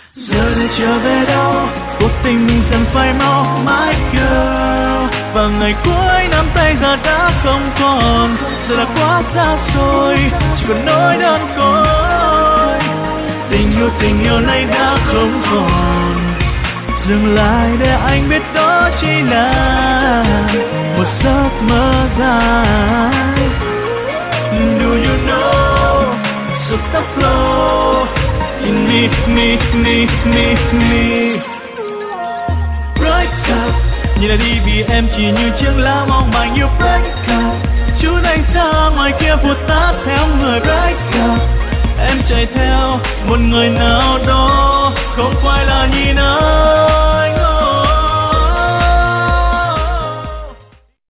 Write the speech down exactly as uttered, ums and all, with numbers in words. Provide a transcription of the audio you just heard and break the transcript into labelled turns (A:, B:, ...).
A: Giờ để trở về đâu, cuộc tình mình dần phai mau my girl. Và ngày cuối nắm tay giờ đã không còn, giờ đã quá xa xôi, chỉ còn nỗi đơn côi. Tình yêu tình yêu này đã không còn, dừng lại để anh biết đó chỉ là một giấc mơ dài. Do you know, so stop flow in me, me, me, me, me. Break up, nhìn lại đi vì em chỉ như chiếc lá mong manh yêu. Break up, chút anh xa ngoài kia vụt tắt theo người. Break up, em chạy theo một người nào đó không phải là nhìn anh.